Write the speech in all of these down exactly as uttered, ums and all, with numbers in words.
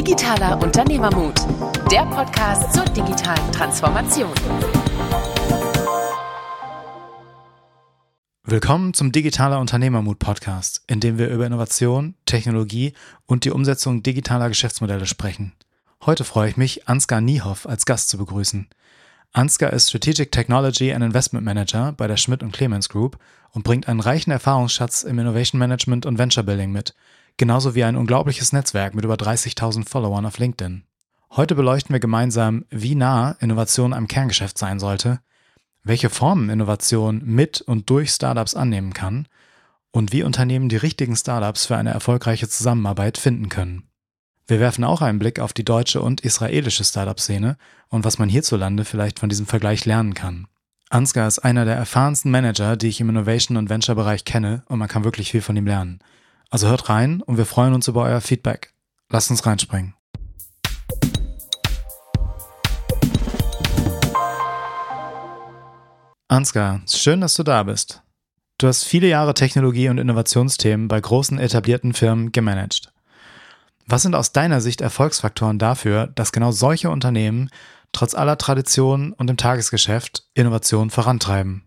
Digitaler Unternehmermut, der Podcast zur digitalen Transformation. Willkommen zum Digitaler Unternehmermut Podcast, in dem wir über Innovation, Technologie und die Umsetzung digitaler Geschäftsmodelle sprechen. Heute freue ich mich, Ansgar Niehoff als Gast zu begrüßen. Ansgar ist Strategic Technology and Investment Manager bei der Schmidt und Clemens Group und bringt einen reichen Erfahrungsschatz im Innovation Management und Venture Building mit, genauso wie ein unglaubliches Netzwerk mit über dreißigtausend Followern auf LinkedIn. Heute beleuchten wir gemeinsam, wie nah Innovation am Kerngeschäft sein sollte, welche Formen Innovation mit und durch Startups annehmen kann und wie Unternehmen die richtigen Startups für eine erfolgreiche Zusammenarbeit finden können. Wir werfen auch einen Blick auf die deutsche und israelische Startup-Szene und was man hierzulande vielleicht von diesem Vergleich lernen kann. Ansgar ist einer der erfahrensten Manager, die ich im Innovation- und Venture-Bereich kenne, und man kann wirklich viel von ihm lernen. Also hört rein und wir freuen uns über euer Feedback. Lasst uns reinspringen. Ansgar, schön, dass du da bist. Du hast viele Jahre Technologie- und Innovationsthemen bei großen etablierten Firmen gemanagt. Was sind aus deiner Sicht Erfolgsfaktoren dafür, dass genau solche Unternehmen trotz aller Tradition und im Tagesgeschäft Innovation vorantreiben?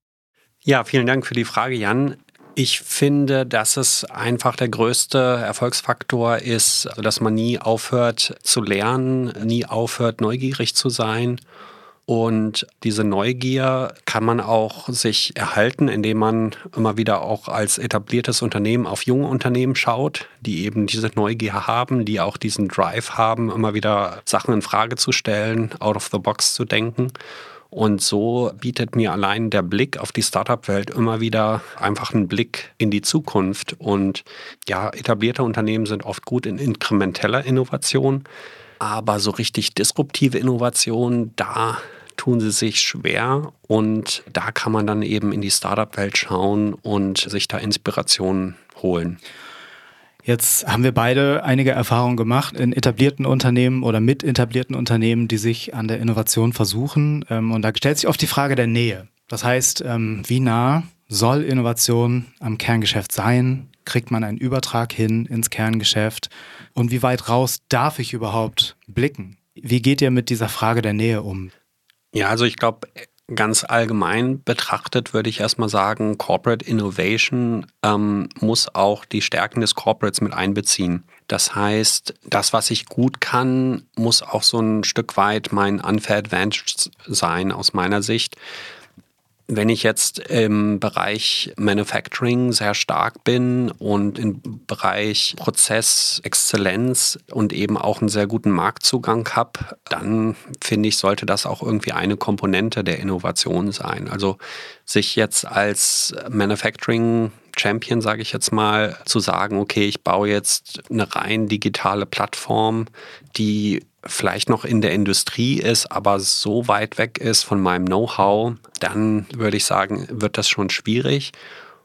Ja, vielen Dank für die Frage, Jan. Ich finde, dass es einfach der größte Erfolgsfaktor ist, also dass man nie aufhört zu lernen, nie aufhört neugierig zu sein. Und diese Neugier kann man auch sich erhalten, indem man immer wieder auch als etabliertes Unternehmen auf junge Unternehmen schaut, die eben diese Neugier haben, die auch diesen Drive haben, immer wieder Sachen in Frage zu stellen, out of the box zu denken. Und so bietet mir allein der Blick auf die Startup-Welt immer wieder einfach einen Blick in die Zukunft. Und ja, etablierte Unternehmen sind oft gut in inkrementeller Innovation, aber so richtig disruptive Innovation, da tun sie sich schwer. Und da kann man dann eben in die Startup-Welt schauen und sich da Inspirationen holen. Jetzt haben wir beide einige Erfahrungen gemacht in etablierten Unternehmen oder mit etablierten Unternehmen, die sich an der Innovation versuchen. Und da stellt sich oft die Frage der Nähe. Das heißt, wie nah soll Innovation am Kerngeschäft sein? Kriegt man einen Übertrag hin ins Kerngeschäft? Und wie weit raus darf ich überhaupt blicken? Wie geht ihr mit dieser Frage der Nähe um? Ja, also ich glaube, ganz allgemein betrachtet würde ich erstmal sagen, Corporate Innovation ähm, muss auch die Stärken des Corporates mit einbeziehen. Das heißt, das, was ich gut kann, muss auch so ein Stück weit mein Unfair Advantage sein aus meiner Sicht. Wenn ich jetzt im Bereich Manufacturing sehr stark bin und im Bereich Prozessexzellenz und eben auch einen sehr guten Marktzugang habe, dann finde ich, sollte das auch irgendwie eine Komponente der Innovation sein. Also sich jetzt als Manufacturing Champion, sage ich jetzt mal, zu sagen, okay, ich baue jetzt eine rein digitale Plattform, die vielleicht noch in der Industrie ist, aber so weit weg ist von meinem Know-how, dann würde ich sagen, wird das schon schwierig.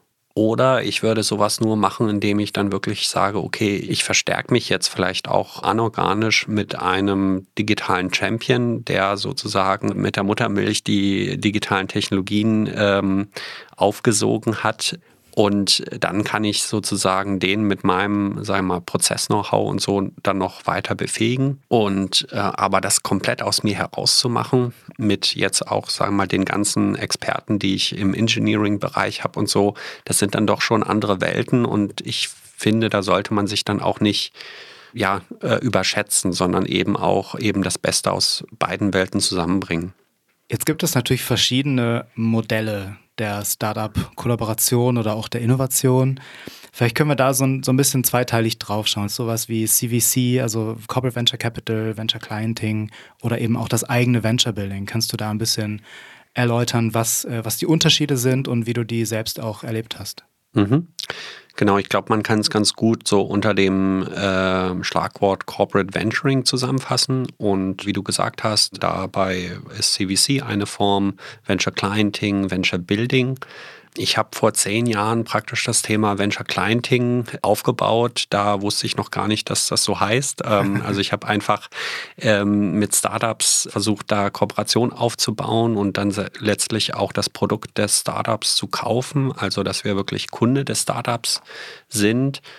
Oder ich würde sowas nur machen, indem ich dann wirklich sage, okay, ich verstärke mich jetzt vielleicht auch anorganisch mit einem digitalen Champion, der sozusagen mit der Muttermilch die digitalen Technologien ähm, aufgesogen hat. Und dann kann ich sozusagen den mit meinem, sagen wir mal, Prozess-Know-how und so dann noch weiter befähigen. Und äh, aber das komplett aus mir herauszumachen, mit jetzt auch, sagen wir mal, den ganzen Experten, die ich im Engineering-Bereich habe und so, das sind dann doch schon andere Welten. Und ich finde, da sollte man sich dann auch nicht ja, äh, überschätzen, sondern eben auch eben das Beste aus beiden Welten zusammenbringen. Jetzt gibt es natürlich verschiedene Modelle der Startup-Kollaboration oder auch der Innovation. Vielleicht können wir da so ein, so ein bisschen zweiteilig draufschauen. Sowas wie C V C, also Corporate Venture Capital, Venture Clienting oder eben auch das eigene Venture Building. Kannst du da ein bisschen erläutern, was, was die Unterschiede sind und wie du die selbst auch erlebt hast? Mhm. Genau, ich glaube, man kann es ganz gut so unter dem äh, Schlagwort Corporate Venturing zusammenfassen. Und wie du gesagt hast, dabei ist C V C eine Form, Venture Clienting, Venture Building. Ich habe vor zehn Jahren praktisch das Thema Venture Clienting aufgebaut. Da wusste ich noch gar nicht, dass das so heißt. Ähm, also ich habe einfach ähm, mit Startups versucht, da Kooperation aufzubauen und dann letztlich auch das Produkt des Startups zu kaufen. Also dass wir wirklich Kunde des Startups sind.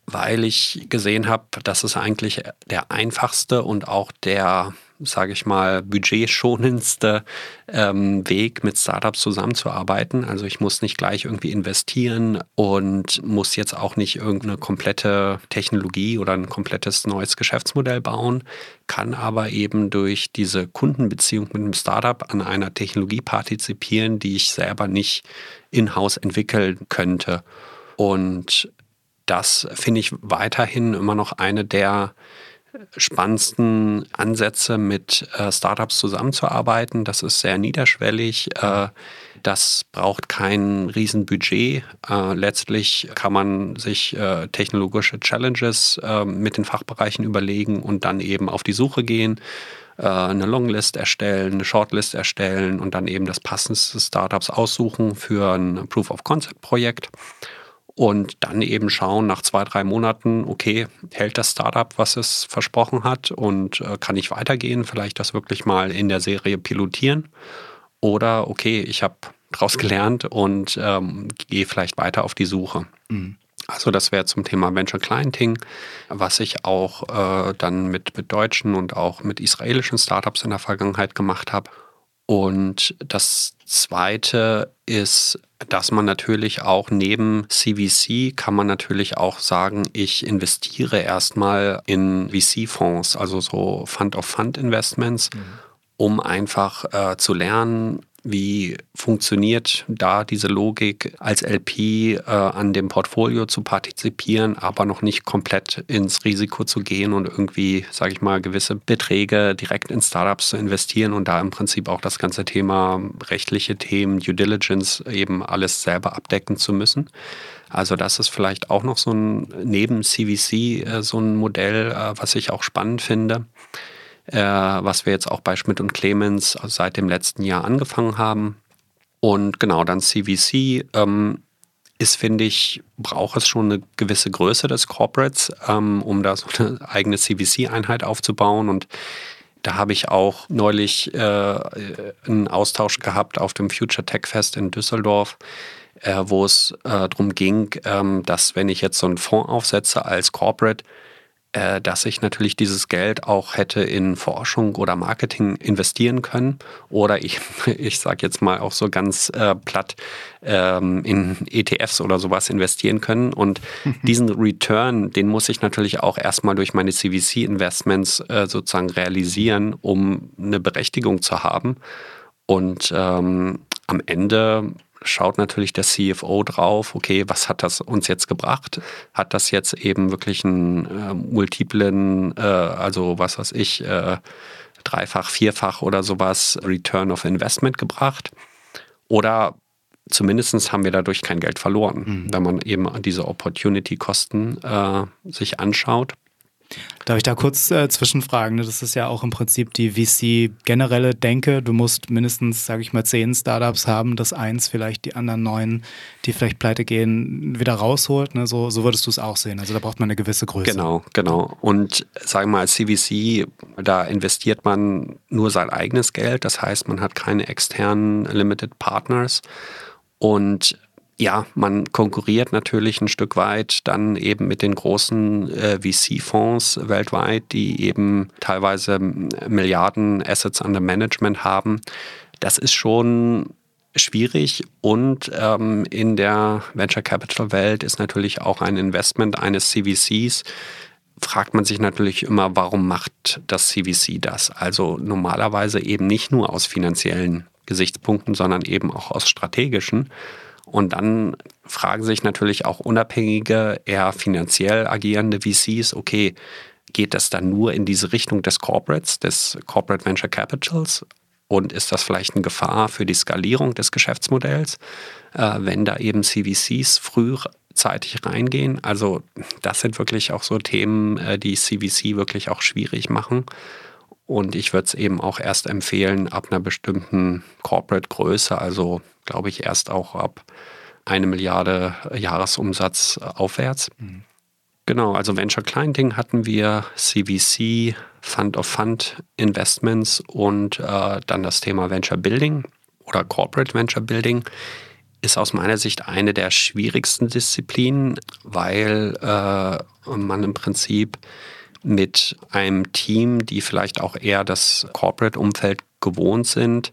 weil ich gesehen habe, dass es eigentlich der einfachste und auch der, sage ich mal, budgetschonendste ähm, Weg, mit Startups zusammenzuarbeiten. Also ich muss nicht gleich irgendwie investieren und muss jetzt auch nicht irgendeine komplette Technologie oder ein komplettes neues Geschäftsmodell bauen, kann aber eben durch diese Kundenbeziehung mit einem Startup an einer Technologie partizipieren, die ich selber nicht in-house entwickeln könnte. Und das finde ich weiterhin immer noch eine der spannendsten Ansätze, mit äh, Startups zusammenzuarbeiten. Das ist sehr niederschwellig. Äh, das braucht kein Riesenbudget. Äh, letztlich kann man sich äh, technologische Challenges äh, mit den Fachbereichen überlegen und dann eben auf die Suche gehen, äh, eine Longlist erstellen, eine Shortlist erstellen und dann eben das passendste Startups aussuchen für ein Proof-of-Concept-Projekt. Und dann eben schauen nach zwei, drei Monaten, okay, hält das Startup, was es versprochen hat, und äh, kann ich weitergehen, vielleicht das wirklich mal in der Serie pilotieren, oder okay, ich habe daraus gelernt und ähm, gehe vielleicht weiter auf die Suche. Mhm. Also das wäre zum Thema Venture Clienting, was ich auch äh, dann mit, mit deutschen und auch mit israelischen Startups in der Vergangenheit gemacht habe. Und das Zweite ist, dass man natürlich auch neben C V C kann man natürlich auch sagen, ich investiere erstmal in V C-Fonds, also so Fund-of-Fund-Investments, mhm. um einfach äh, zu lernen, wie funktioniert da diese Logik, als L P äh, an dem Portfolio zu partizipieren, aber noch nicht komplett ins Risiko zu gehen und irgendwie, sage ich mal, gewisse Beträge direkt in Startups zu investieren und da im Prinzip auch das ganze Thema rechtliche Themen, Due Diligence eben alles selber abdecken zu müssen. Also das ist vielleicht auch noch so ein, neben C V C äh, so ein Modell, äh, was ich auch spannend finde. Äh, was wir jetzt auch bei Schmidt und Clemens seit dem letzten Jahr angefangen haben. Und genau, dann C V C ähm, ist, finde ich, braucht es schon eine gewisse Größe des Corporates, ähm, um da so eine eigene C V C-Einheit aufzubauen. Und da habe ich auch neulich äh, einen Austausch gehabt auf dem Future Tech Fest in Düsseldorf, äh, wo es äh, darum ging, ähm, dass wenn ich jetzt so einen Fonds aufsetze als Corporate, dass ich natürlich dieses Geld auch hätte in Forschung oder Marketing investieren können oder ich, ich sage jetzt mal auch so ganz äh, platt, ähm, in E T Fs oder sowas investieren können. Und mhm. diesen Return, den muss ich natürlich auch erstmal durch meine C V C-Investments äh, sozusagen realisieren, um eine Berechtigung zu haben. Und ähm, am Ende schaut natürlich der C F O drauf, okay, was hat das uns jetzt gebracht? Hat das jetzt eben wirklich einen äh, multiplen, äh, also was weiß ich, äh, dreifach, vierfach oder sowas Return of Investment gebracht? Oder zumindest haben wir dadurch kein Geld verloren, mhm. wenn man eben diese Opportunity-Kosten äh, sich anschaut. Darf ich da kurz äh, zwischenfragen? Das ist ja auch im Prinzip die V C-generelle Denke. Du musst mindestens, sage ich mal, zehn Startups haben, dass eins vielleicht die anderen neun, die vielleicht pleite gehen, wieder rausholt. Ne? So, so würdest du es auch sehen. Also da braucht man eine gewisse Größe. Genau, genau. Und sagen wir mal, als C V C, da investiert man nur sein eigenes Geld. Das heißt, man hat keine externen Limited Partners. Und ja, man konkurriert natürlich ein Stück weit dann eben mit den großen äh, V C-Fonds weltweit, die eben teilweise Milliarden Assets under Management haben. Das ist schon schwierig und ähm, in der Venture Capital Welt ist natürlich auch ein Investment eines C V Cs. Fragt man sich natürlich immer, warum macht das C V C das? Also normalerweise eben nicht nur aus finanziellen Gesichtspunkten, sondern eben auch aus strategischen. Und dann fragen sich natürlich auch unabhängige, eher finanziell agierende V Cs, okay, geht das dann nur in diese Richtung des Corporates, des Corporate Venture Capitals? Und ist das vielleicht eine Gefahr für die Skalierung des Geschäftsmodells, äh, wenn da eben C V Cs frühzeitig reingehen? Also das sind wirklich auch so Themen, äh, die C V C wirklich auch schwierig machen. Und ich würde es eben auch erst empfehlen ab einer bestimmten Corporate-Größe, also glaube ich erst auch ab eine Milliarde Jahresumsatz aufwärts. Mhm. Genau, also Venture Clienting hatten wir, C V C, Fund-of-Fund-Investments und äh, dann das Thema Venture Building oder Corporate Venture Building ist aus meiner Sicht eine der schwierigsten Disziplinen, weil äh, man im Prinzip mit einem Team, die vielleicht auch eher das Corporate-Umfeld gewohnt sind,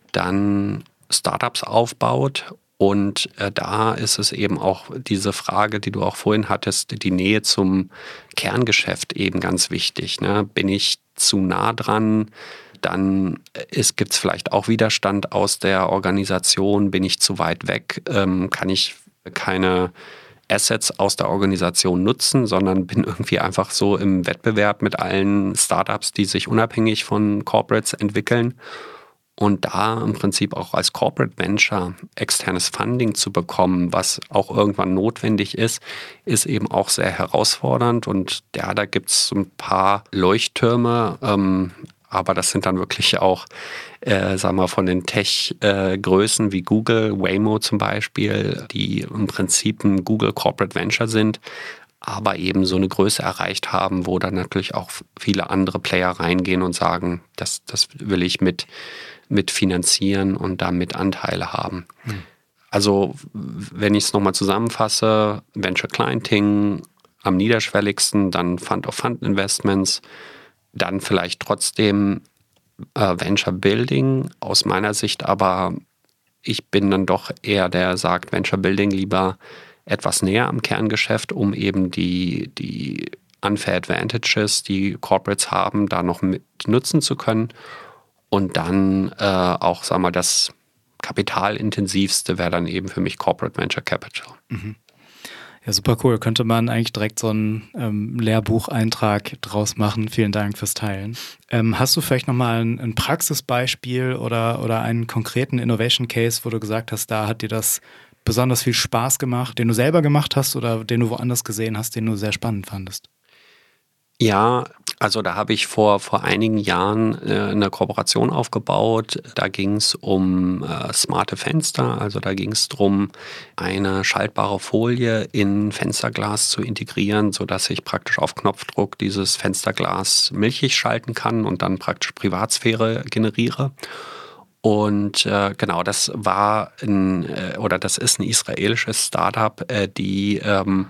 dann Startups aufbaut. Und äh, da ist es eben auch diese Frage, die du auch vorhin hattest, die Nähe zum Kerngeschäft eben ganz wichtig. Ne? Bin ich zu nah dran? Dann gibt es vielleicht auch Widerstand aus der Organisation. Bin ich zu weit weg? Ähm, kann ich keine Assets aus der Organisation nutzen, sondern bin irgendwie einfach so im Wettbewerb mit allen Startups, die sich unabhängig von Corporates entwickeln. Und da im Prinzip auch als Corporate Venture externes Funding zu bekommen, was auch irgendwann notwendig ist, ist eben auch sehr herausfordernd. Und ja, da gibt es ein paar Leuchttürme, ähm, aber das sind dann wirklich auch, äh, sagen wir, von den Tech-Größen äh, wie Google, Waymo zum Beispiel, die im Prinzip ein Google Corporate Venture sind, aber eben so eine Größe erreicht haben, wo dann natürlich auch viele andere Player reingehen und sagen, das, das will ich mit mit finanzieren und damit Anteile haben. Hm. Also wenn ich es nochmal zusammenfasse, Venture Clienting am niederschwelligsten, dann Fund-of-Fund-Investments, dann vielleicht trotzdem äh, Venture Building aus meiner Sicht, aber ich bin dann doch eher der, der sagt, Venture Building lieber etwas näher am Kerngeschäft, um eben die, die Unfair Advantages, die Corporates haben, da noch mit nutzen zu können. Und dann äh, auch, sagen wir mal, das kapitalintensivste wäre dann eben für mich Corporate Venture Capital. Mhm. Ja, super cool. Könnte man eigentlich direkt so einen ähm, Lehrbucheintrag draus machen. Vielen Dank fürs Teilen. Ähm, hast du vielleicht nochmal ein, ein Praxisbeispiel oder, oder einen konkreten Innovation Case, wo du gesagt hast, da hat dir das besonders viel Spaß gemacht, den du selber gemacht hast oder den du woanders gesehen hast, den du sehr spannend fandest? Ja, also da habe ich vor, vor einigen Jahren äh, eine Kooperation aufgebaut. Da ging es um äh, smarte Fenster. Also da ging es darum, eine schaltbare Folie in Fensterglas zu integrieren, sodass ich praktisch auf Knopfdruck dieses Fensterglas milchig schalten kann und dann praktisch Privatsphäre generiere. Und äh, genau, das war ein, äh, oder das ist ein israelisches Startup, äh, die ähm,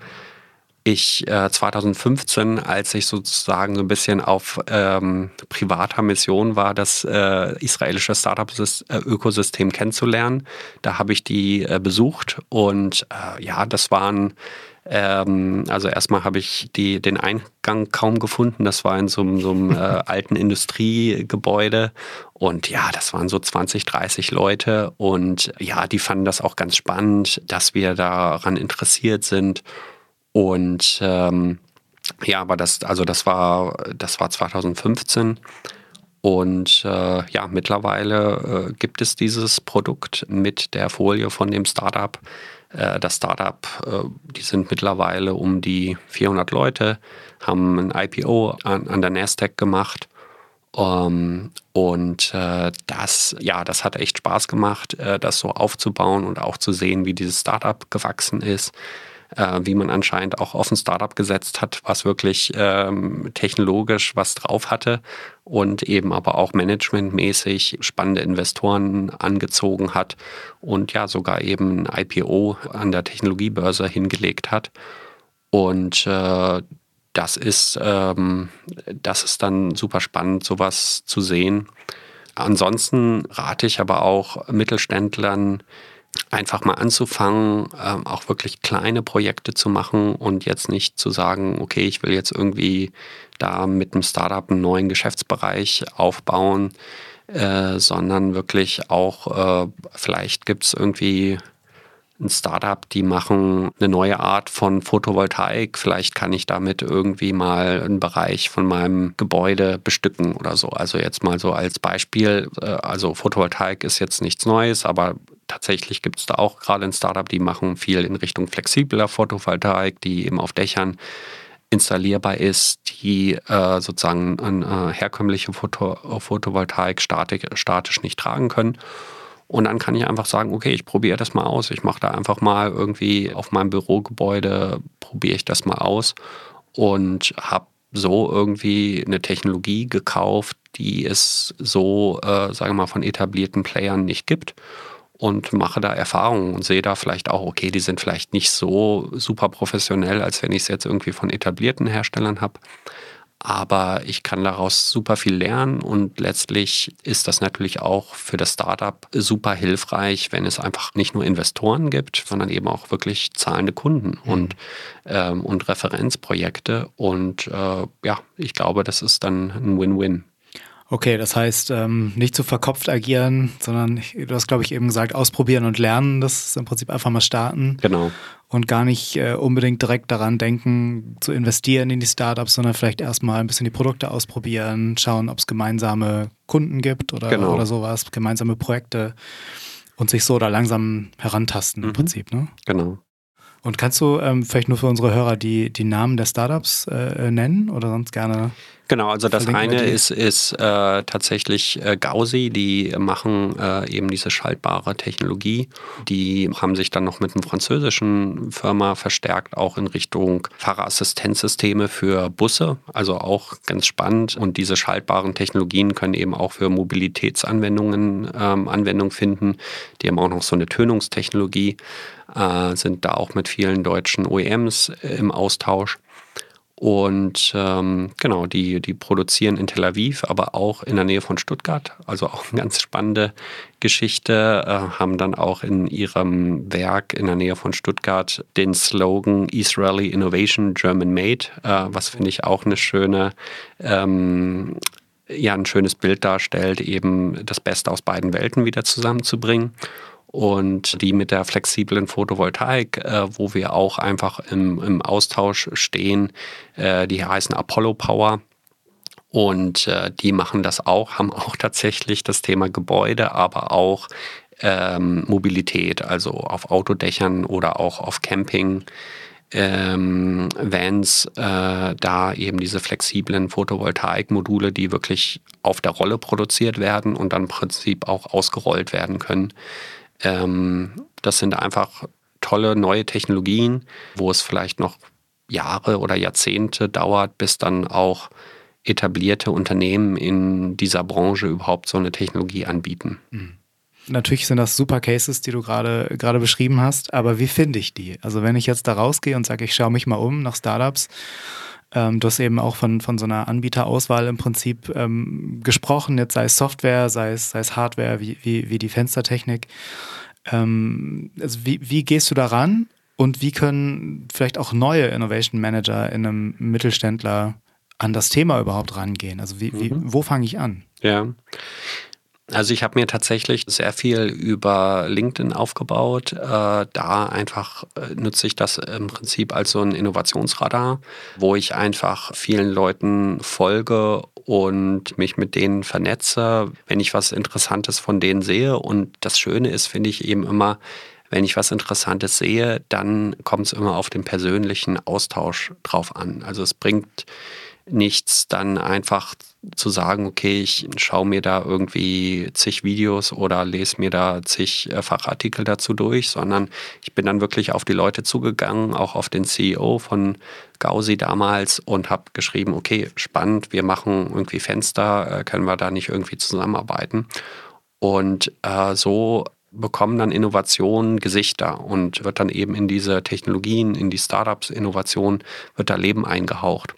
ich äh, zweitausendfünfzehn, als ich sozusagen so ein bisschen auf ähm, privater Mission war, das äh, israelische Startup-Ökosystem kennenzulernen, da habe ich die äh, besucht und äh, ja, das waren ähm, also erstmal habe ich die, den Eingang kaum gefunden. Das war in so, so einem äh, alten Industriegebäude. Und ja, das waren so zwanzig, dreißig Leute. Und ja, die fanden das auch ganz spannend, dass wir daran interessiert sind. Und ähm, ja, aber das, also das war, das war zweitausendfünfzehn. Und äh, ja, mittlerweile äh, gibt es dieses Produkt mit der Folie von dem Startup. Äh, das Startup, äh, die sind mittlerweile um die vierhundert Leute, haben ein I P O an, an der Nasdaq gemacht. Um, und äh, das, ja, das hat echt Spaß gemacht, äh, das so aufzubauen und auch zu sehen, wie dieses Startup gewachsen ist. Äh, wie man anscheinend auch auf ein Startup gesetzt hat, was wirklich ähm, technologisch was drauf hatte und eben aber auch managementmäßig spannende Investoren angezogen hat und ja sogar eben ein I P O an der Technologiebörse hingelegt hat. Und äh, das ist, ähm, das ist dann super spannend, sowas zu sehen. Ansonsten rate ich aber auch Mittelständlern, einfach mal anzufangen, ähm, auch wirklich kleine Projekte zu machen und jetzt nicht zu sagen, okay, ich will jetzt irgendwie da mit einem Startup einen neuen Geschäftsbereich aufbauen, äh, sondern wirklich auch, äh, vielleicht gibt es irgendwie ein Startup, die machen eine neue Art von Photovoltaik. Vielleicht kann ich damit irgendwie mal einen Bereich von meinem Gebäude bestücken oder so. Also jetzt mal so als Beispiel, also Photovoltaik ist jetzt nichts Neues, aber tatsächlich gibt es da auch gerade ein Startup, die machen viel in Richtung flexibler Photovoltaik, die eben auf Dächern installierbar ist, die äh, sozusagen eine äh, herkömmliche Photo- Photovoltaik statisch, statisch nicht tragen können. Und dann kann ich einfach sagen, okay, ich probiere das mal aus. Ich mache da einfach mal irgendwie auf meinem Bürogebäude, probiere ich das mal aus und habe so irgendwie eine Technologie gekauft, die es so, äh, sagen wir mal, von etablierten Playern nicht gibt. und mache da Erfahrungen und sehe da vielleicht auch, okay, die sind vielleicht nicht so super professionell, als wenn ich es jetzt irgendwie von etablierten Herstellern habe. Aber ich kann daraus super viel lernen und letztlich ist das natürlich auch für das Startup super hilfreich, wenn es einfach nicht nur Investoren gibt, sondern eben auch wirklich zahlende Kunden mhm. und, ähm, und Referenzprojekte. Und äh, ja, ich glaube, das ist dann ein Win-Win. Okay, das heißt, ähm, nicht zu verkopft agieren, sondern du hast, glaube ich, eben gesagt, ausprobieren und lernen. Das ist im Prinzip einfach mal starten. Genau. Und gar nicht äh, unbedingt direkt daran denken, zu investieren in die Startups, sondern vielleicht erstmal ein bisschen die Produkte ausprobieren, schauen, ob es gemeinsame Kunden gibt oder, genau. oder sowas, gemeinsame Projekte und sich so da langsam herantasten im mhm. Prinzip, ne? Genau. Und kannst du ähm, vielleicht nur für unsere Hörer die, die Namen der Startups äh, nennen oder sonst gerne? Genau, also das eine ist, ist äh, tatsächlich äh, Gauzy, die machen äh, eben diese schaltbare Technologie. Die haben sich dann noch mit einer französischen Firma verstärkt, auch in Richtung Fahrerassistenzsysteme für Busse, also auch ganz spannend. Und diese schaltbaren Technologien können eben auch für Mobilitätsanwendungen ähm, Anwendung finden. Die haben auch noch so eine Tönungstechnologie, äh, sind da auch mit vielen deutschen O E Ms äh, im Austausch. Und ähm, genau, die, die produzieren in Tel Aviv, aber auch in der Nähe von Stuttgart. Also auch eine ganz spannende Geschichte. Äh, haben dann auch in ihrem Werk in der Nähe von Stuttgart den Slogan Israeli Innovation German Made, äh, was finde ich auch eine schöne, ähm, ja, ein schönes Bild darstellt, eben das Beste aus beiden Welten wieder zusammenzubringen. Und die mit der flexiblen Photovoltaik, äh, wo wir auch einfach im, im Austausch stehen, äh, die heißen Apollo Power. Und äh, die machen das auch, haben auch tatsächlich das Thema Gebäude, aber auch ähm, Mobilität, also auf Autodächern oder auch auf Camping. Ähm, Vans, äh, da eben diese flexiblen Photovoltaikmodule, die wirklich auf der Rolle produziert werden und dann im Prinzip auch ausgerollt werden können. Ähm, das sind einfach tolle neue Technologien, wo es vielleicht noch Jahre oder Jahrzehnte dauert, bis dann auch etablierte Unternehmen in dieser Branche überhaupt so eine Technologie anbieten. Mhm. Natürlich sind das super Cases, die du gerade gerade beschrieben hast, aber wie finde ich die? Also wenn ich jetzt da rausgehe und sage, ich schaue mich mal um nach Startups, ähm, du hast eben auch von, von so einer Anbieterauswahl im Prinzip ähm, gesprochen, jetzt sei es Software, sei es, sei es Hardware, wie, wie, wie die Fenstertechnik. Ähm, also wie, wie gehst du da ran und wie können vielleicht auch neue Innovation Manager in einem Mittelständler an das Thema überhaupt rangehen? Also wie, wie, wo fange ich an? Ja. Also ich habe mir tatsächlich sehr viel über LinkedIn aufgebaut. Äh, da einfach äh, nutze ich das im Prinzip als so ein Innovationsradar, wo ich einfach vielen Leuten folge und mich mit denen vernetze, wenn ich was Interessantes von denen sehe. Und das Schöne ist, finde ich eben immer, wenn ich was Interessantes sehe, dann kommt es immer auf den persönlichen Austausch drauf an. Also es bringt nichts, dann einfach zu sagen, okay, ich schaue mir da irgendwie zig Videos oder lese mir da zig äh, Fachartikel dazu durch, sondern ich bin dann wirklich auf die Leute zugegangen, auch auf den C E O von Gauzy damals und habe geschrieben, okay, spannend, wir machen irgendwie Fenster, äh, können wir da nicht irgendwie zusammenarbeiten? Und äh, so bekommen dann Innovationen Gesichter und wird dann eben in diese Technologien, in die Startups, Innovation, wird da Leben eingehaucht.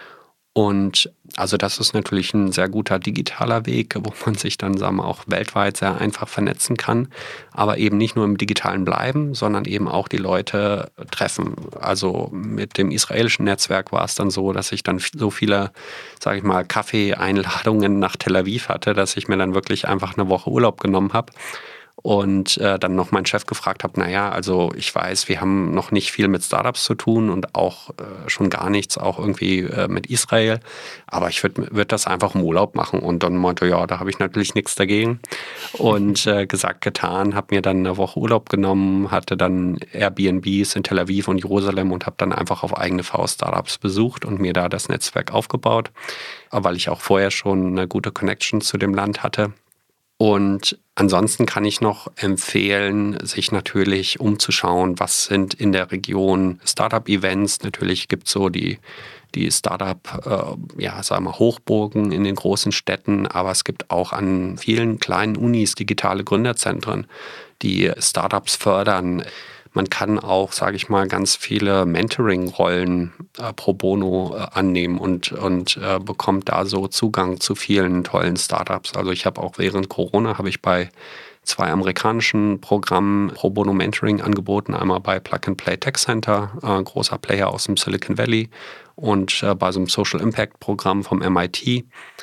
Und also das ist natürlich ein sehr guter digitaler Weg, wo man sich dann sagen wir, auch weltweit sehr einfach vernetzen kann, aber eben nicht nur im Digitalen bleiben, sondern eben auch die Leute treffen. Also mit dem israelischen Netzwerk war es dann so, dass ich dann so viele, sage ich mal, Kaffee-Einladungen nach Tel Aviv hatte, dass ich mir dann wirklich einfach eine Woche Urlaub genommen habe. Und äh, dann noch meinen Chef gefragt habe, naja, also ich weiß, wir haben noch nicht viel mit Startups zu tun und auch äh, schon gar nichts auch irgendwie äh, mit Israel, aber ich würde würd das einfach im Urlaub machen. Und dann meinte, ja, da habe ich natürlich nichts dagegen. Und äh, gesagt, getan, habe mir dann eine Woche Urlaub genommen, hatte dann Airbnbs in Tel Aviv und Jerusalem und habe dann einfach auf eigene Faust Startups besucht und mir da das Netzwerk aufgebaut, weil ich auch vorher schon eine gute Connection zu dem Land hatte. Und ansonsten kann ich noch empfehlen, sich natürlich umzuschauen, was sind in der Region Startup-Events. Natürlich gibt es so die die Startup, äh, ja, sagen wir, Hochburgen in den großen Städten, aber es gibt auch an vielen kleinen Unis digitale Gründerzentren, die Startups fördern. Man kann auch, sage ich mal, ganz viele Mentoring-Rollen äh, pro bono äh, annehmen und, und äh, bekommt da so Zugang zu vielen tollen Startups. Also ich habe auch während Corona, habe ich bei zwei amerikanischen Programmen pro bono Mentoring angeboten. Einmal bei Plug and Play Tech Center, äh, großer Player aus dem Silicon Valley, und äh, bei so einem Social Impact Programm vom M I T.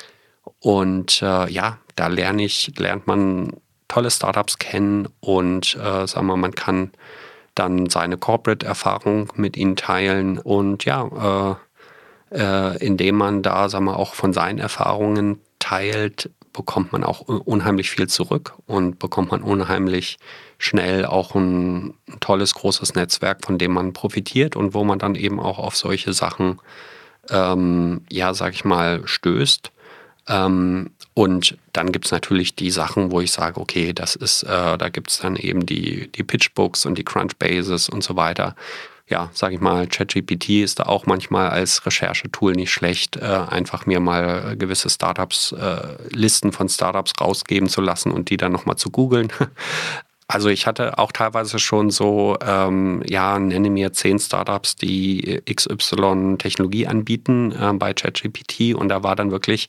Und äh, ja, da lerne ich, lernt man tolle Startups kennen und äh, sagen wir, man kann dann seine Corporate-Erfahrung mit ihnen teilen und ja, äh, äh, indem man da, sagen wir, auch von seinen Erfahrungen teilt, bekommt man auch unheimlich viel zurück und bekommt man unheimlich schnell auch ein, ein tolles, großes Netzwerk, von dem man profitiert und wo man dann eben auch auf solche Sachen, ähm, ja, sag ich mal, stößt. Ähm, und dann gibt es natürlich die Sachen, wo ich sage, okay, das ist, äh, da gibt es dann eben die, die Pitchbooks und die Crunchbases und so weiter. Ja, sage ich mal, ChatGPT ist da auch manchmal als Recherchetool nicht schlecht, äh, einfach mir mal gewisse Startups, äh, Listen von Startups rausgeben zu lassen und die dann nochmal zu googeln. Also ich hatte auch teilweise schon so, ähm, ja, nenne mir zehn Startups, die X Y Technologie anbieten äh, bei ChatGPT, und da war dann wirklich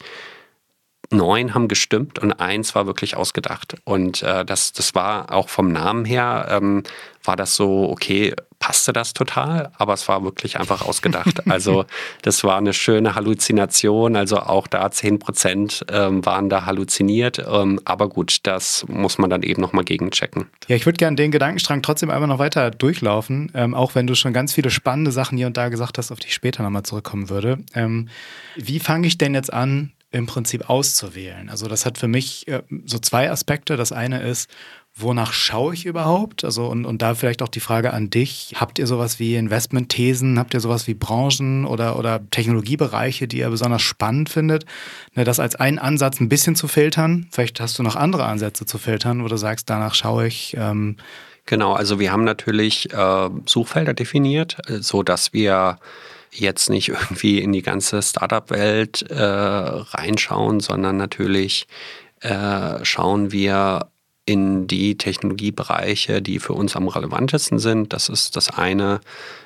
neun haben gestimmt und eins war wirklich ausgedacht. Und äh, das, das war auch vom Namen her, ähm, war das so, okay, passte das total, aber es war wirklich einfach ausgedacht. Also das war eine schöne Halluzination, also auch da zehn Prozent ähm, waren da halluziniert, ähm, aber gut, das muss man dann eben nochmal gegenchecken. Ja, ich würde gerne den Gedankenstrang trotzdem einfach noch weiter durchlaufen, ähm, auch wenn du schon ganz viele spannende Sachen hier und da gesagt hast, auf die ich später nochmal zurückkommen würde. Ähm, wie fange ich denn jetzt an, im Prinzip auszuwählen? Also das hat für mich äh, so zwei Aspekte. Das eine ist, wonach schaue ich überhaupt? Also und, und da vielleicht auch die Frage an dich. Habt ihr sowas wie Investmentthesen? Habt ihr sowas wie Branchen oder, oder Technologiebereiche, die ihr besonders spannend findet? Ne, das als einen Ansatz ein bisschen zu filtern. Vielleicht hast du noch andere Ansätze zu filtern, wo du sagst, danach schaue ich. Ähm Genau, also wir haben natürlich äh, Suchfelder definiert, so dass wir jetzt nicht irgendwie in die ganze Startup-Welt äh, reinschauen, sondern natürlich äh, schauen wir in die Technologiebereiche, die für uns am relevantesten sind. Das ist das eine.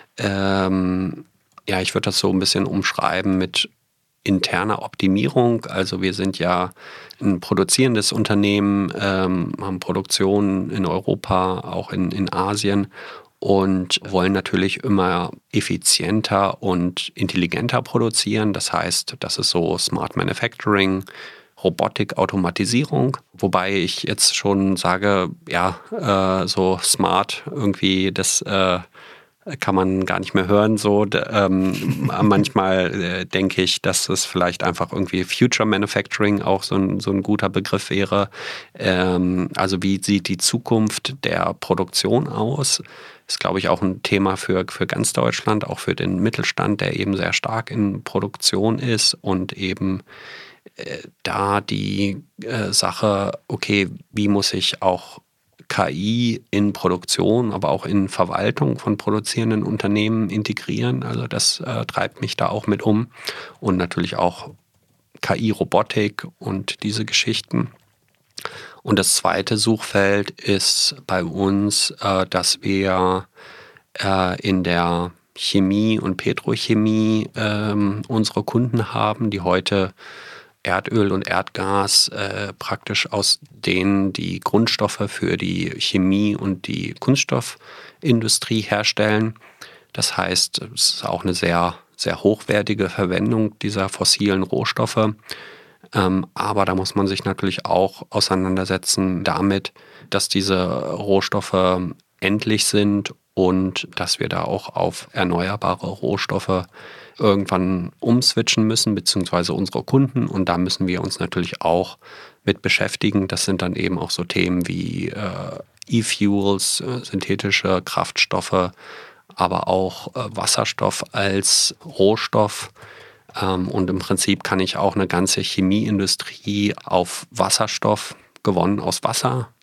Ähm, ja, ich würde das so ein bisschen umschreiben mit interner Optimierung. Also wir sind ja ein produzierendes Unternehmen, ähm, haben Produktion in Europa, auch in, in Asien, und wollen natürlich immer effizienter und intelligenter produzieren. Das heißt, das ist so Smart Manufacturing, Robotik, Automatisierung, wobei ich jetzt schon sage, ja, äh, so smart irgendwie, das äh, kann man gar nicht mehr hören. So, ähm, manchmal äh, denke ich, dass es vielleicht einfach irgendwie Future Manufacturing auch so ein, so ein guter Begriff wäre. Ähm, also wie sieht die Zukunft der Produktion aus? Ist, glaube ich, auch ein Thema für, für ganz Deutschland, auch für den Mittelstand, der eben sehr stark in Produktion ist und eben äh, da die äh, Sache, okay, wie muss ich auch K I in Produktion, aber auch in Verwaltung von produzierenden Unternehmen integrieren. Also das äh, treibt mich da auch mit um. Und natürlich auch K I-Robotik und diese Geschichten. Und das zweite Suchfeld ist bei uns, äh, dass wir äh, in der Chemie und Petrochemie ähm, unsere Kunden haben, die heute Erdöl und Erdgas äh, praktisch aus denen die Grundstoffe für die Chemie und die Kunststoffindustrie herstellen. Das heißt, es ist auch eine sehr, sehr hochwertige Verwendung dieser fossilen Rohstoffe. Ähm, aber da muss man sich natürlich auch auseinandersetzen damit, dass diese Rohstoffe endlich sind und dass wir da auch auf erneuerbare Rohstoffe irgendwann umswitchen müssen, beziehungsweise unsere Kunden. Und da müssen wir uns natürlich auch mit beschäftigen. Das sind dann eben auch so Themen wie äh, E-Fuels, äh, synthetische Kraftstoffe, aber auch äh, Wasserstoff als Rohstoff. Ähm, und im Prinzip kann ich auch eine ganze Chemieindustrie auf Wasserstoff, gewonnen aus Wasser,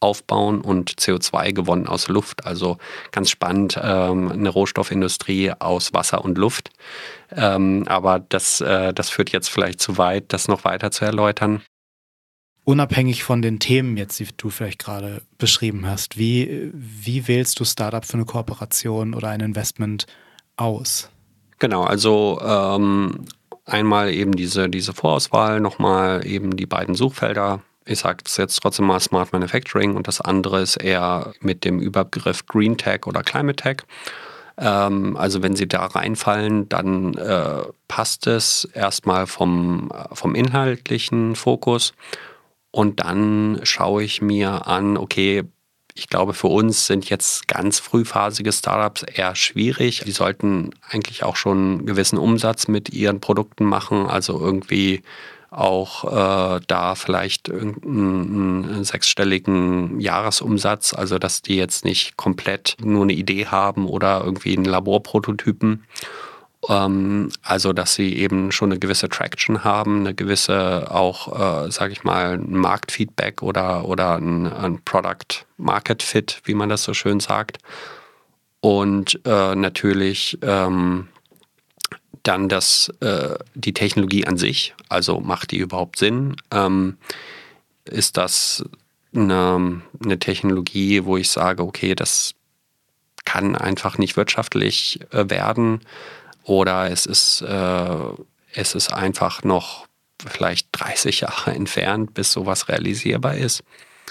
aufbauen und C O zwei gewonnen aus Luft. Also ganz spannend, ähm, eine Rohstoffindustrie aus Wasser und Luft. Ähm, aber das, äh, das führt jetzt vielleicht zu weit, das noch weiter zu erläutern. Unabhängig von den Themen jetzt, die du vielleicht gerade beschrieben hast, wie, wie wählst du Startup für eine Kooperation oder ein Investment aus? Genau, also ähm, einmal eben diese, diese Vorauswahl, nochmal eben die beiden Suchfelder. Ich sage es jetzt trotzdem mal Smart Manufacturing und das andere ist eher mit dem Überbegriff Green Tech oder Climate Tech. Ähm, also wenn Sie da reinfallen, dann äh, passt es erstmal vom, vom inhaltlichen Fokus und dann schaue ich mir an, okay, ich glaube, für uns sind jetzt ganz frühphasige Startups eher schwierig. Die sollten eigentlich auch schon einen gewissen Umsatz mit ihren Produkten machen, also irgendwie auch äh, da vielleicht irgendeinen einen sechsstelligen Jahresumsatz, also dass die jetzt nicht komplett nur eine Idee haben oder irgendwie einen Laborprototypen. Ähm, also dass sie eben schon eine gewisse Traction haben, eine gewisse auch, äh, sage ich mal, ein Marktfeedback oder, oder ein, ein Product-Market-Fit, wie man das so schön sagt. Und äh, natürlich ähm, dann das, äh, die Technologie an sich, also macht die überhaupt Sinn? Ähm, ist das eine, eine Technologie, wo ich sage, okay, das kann einfach nicht wirtschaftlich äh, werden oder es ist, äh, es ist einfach noch vielleicht dreißig Jahre entfernt, bis sowas realisierbar ist.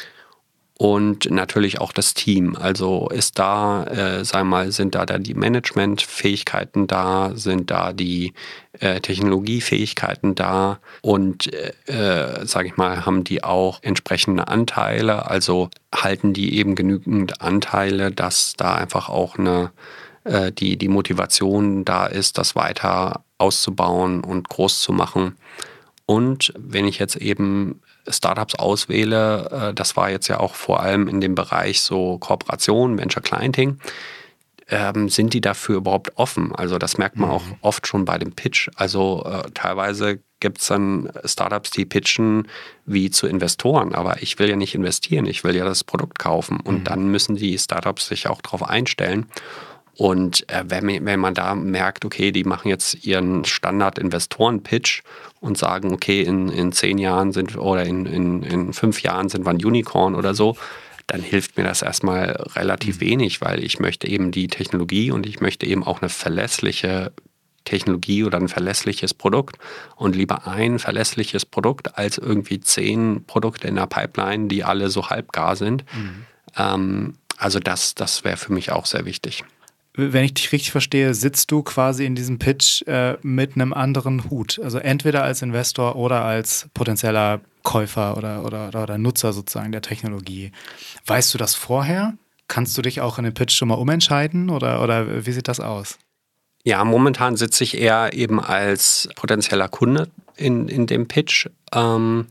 Und natürlich auch das Team. Also ist da, äh, sagen wir mal, sind da, da die Managementfähigkeiten da, sind da die äh, Technologiefähigkeiten da und, äh, sage ich mal, haben die auch entsprechende Anteile. Also halten die eben genügend Anteile, dass da einfach auch eine, äh, die, die Motivation da ist, das weiter auszubauen und groß zu machen. Und wenn ich jetzt eben Startups auswähle, das war jetzt ja auch vor allem in dem Bereich so Kooperation, Venture Clienting, ähm, sind die dafür überhaupt offen? Also das merkt man auch oft schon bei dem Pitch. Also äh, teilweise gibt es dann Startups, die pitchen wie zu Investoren, aber ich will ja nicht investieren, ich will ja das Produkt kaufen und mhm. dann müssen die Startups sich auch darauf einstellen. Und äh, wenn, wenn man da merkt, okay, die machen jetzt ihren Standard-Investoren-Pitch und sagen, okay, in, in zehn Jahren sind oder in, in, in fünf Jahren sind wir ein Unicorn oder so, dann hilft mir das erstmal relativ wenig, weil ich möchte eben die Technologie und ich möchte eben auch eine verlässliche Technologie oder ein verlässliches Produkt und lieber ein verlässliches Produkt als irgendwie zehn Produkte in der Pipeline, die alle so halbgar sind. Mhm. Ähm, also das, das wäre für mich auch sehr wichtig. Wenn ich dich richtig verstehe, sitzt du quasi in diesem Pitch äh, mit einem anderen Hut. Also entweder als Investor oder als potenzieller Käufer oder, oder, oder Nutzer sozusagen der Technologie. Weißt du das vorher? Kannst du dich auch in dem Pitch schon mal umentscheiden oder, oder wie sieht das aus? Ja, momentan sitze ich eher eben als potenzieller Kunde in, in dem Pitch. Ähm,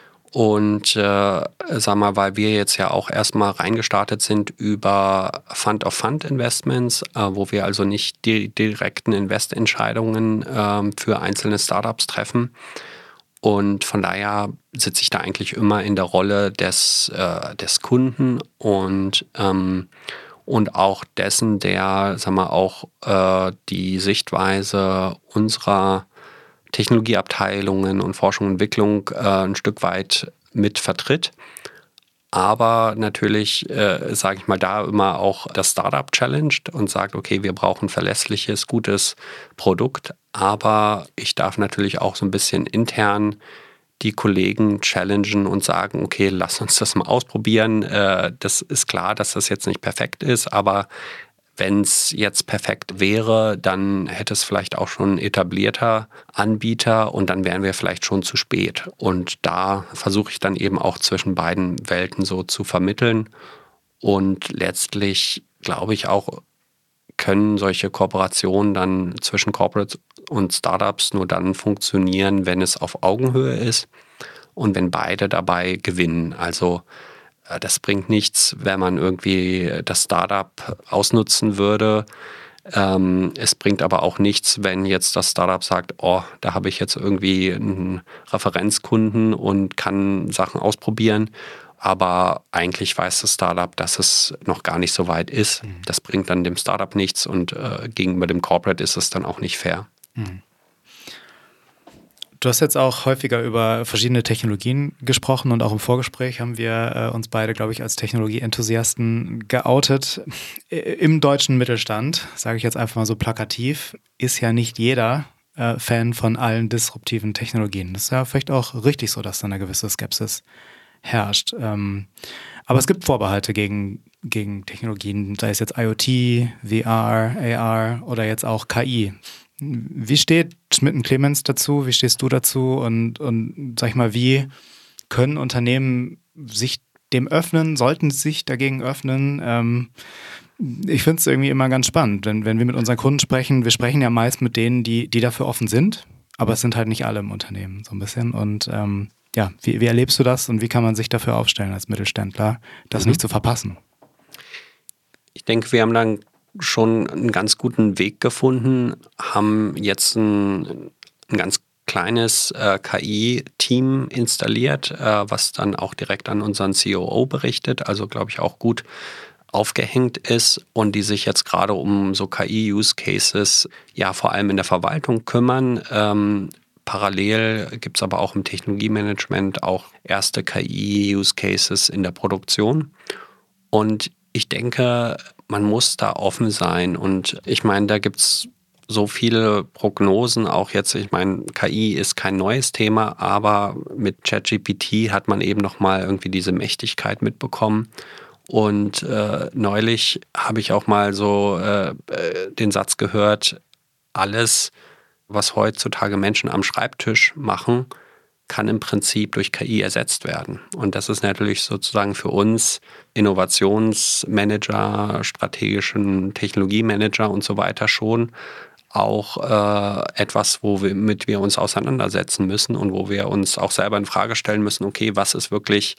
Und äh, sag mal, weil wir jetzt ja auch erstmal reingestartet sind über Fund-of-Fund-Investments, äh, wo wir also nicht die direkten Investentscheidungen äh, für einzelne Startups treffen. Und von daher sitze ich da eigentlich immer in der Rolle des, äh, des Kunden und, ähm, und auch dessen, der, sag mal, auch äh, die Sichtweise unserer Technologieabteilungen und Forschung und Entwicklung äh, ein Stück weit mit vertritt. Aber natürlich, äh, sage ich mal, da immer auch das Startup challenged und sagt, okay, wir brauchen verlässliches, gutes Produkt. Aber ich darf natürlich auch so ein bisschen intern die Kollegen challengen und sagen, okay, lass uns das mal ausprobieren. Äh, das ist klar, dass das jetzt nicht perfekt ist, aber wenn es jetzt perfekt wäre, dann hätte es vielleicht auch schon ein etablierter Anbieter und dann wären wir vielleicht schon zu spät. Und da versuche ich dann eben auch zwischen beiden Welten so zu vermitteln. Und letztlich glaube ich auch, können solche Kooperationen dann zwischen Corporates und Startups nur dann funktionieren, wenn es auf Augenhöhe ist und wenn beide dabei gewinnen. Also das bringt nichts, wenn man irgendwie das Startup ausnutzen würde. Ähm, es bringt aber auch nichts, wenn jetzt das Startup sagt, oh, da habe ich jetzt irgendwie einen Referenzkunden und kann Sachen ausprobieren. aber eigentlich weiß das Startup, dass es noch gar nicht so weit ist. Mhm. Das bringt dann dem Startup nichts und äh, gegenüber dem Corporate ist es dann auch nicht fair. Mhm. Du hast jetzt auch häufiger über verschiedene Technologien gesprochen und auch im Vorgespräch haben wir äh, uns beide, glaube ich, als Technologieenthusiasten geoutet. Im deutschen Mittelstand, sage ich jetzt einfach mal so plakativ, ist ja nicht jeder äh, Fan von allen disruptiven Technologien. Das ist ja vielleicht auch richtig so, dass da eine gewisse Skepsis herrscht. Ähm, aber es gibt Vorbehalte gegen, gegen Technologien, sei es jetzt IoT, V R, A R oder jetzt auch K I. Wie steht Schmidt und Clemens dazu? Wie stehst du dazu? Und, und sag ich mal, wie können Unternehmen sich dem öffnen? Sollten sie sich dagegen öffnen? Ähm, ich finde es irgendwie immer ganz spannend, wenn, wenn wir mit unseren Kunden sprechen. Wir sprechen ja meist mit denen, die, die dafür offen sind, aber es sind halt nicht alle im Unternehmen so ein bisschen. Und ähm, ja, wie, wie erlebst du das und wie kann man sich dafür aufstellen als Mittelständler, das mhm. nicht zu verpassen? Ich denke, wir haben dann schon einen ganz guten Weg gefunden, haben jetzt ein, ein ganz kleines äh, K I-Team installiert, äh, was dann auch direkt an unseren C O O berichtet, also glaube ich auch gut aufgehängt ist und die sich jetzt gerade um so K I-Use-Cases ja vor allem in der Verwaltung kümmern. Ähm, parallel gibt es aber auch im Technologiemanagement auch erste K I-Use-Cases in der Produktion und ich denke, man muss da offen sein und ich meine, da gibt es so viele Prognosen, auch jetzt, ich meine, K I ist kein neues Thema, aber mit ChatGPT hat man eben nochmal irgendwie diese Mächtigkeit mitbekommen und äh, neulich habe ich auch mal so äh, den Satz gehört, alles, was heutzutage Menschen am Schreibtisch machen, kann im Prinzip durch K I ersetzt werden. Und das ist natürlich sozusagen für uns Innovationsmanager, strategischen Technologiemanager und so weiter schon auch äh, etwas, womit wir uns auseinandersetzen müssen und wo wir uns auch selber in Frage stellen müssen, okay, was ist wirklich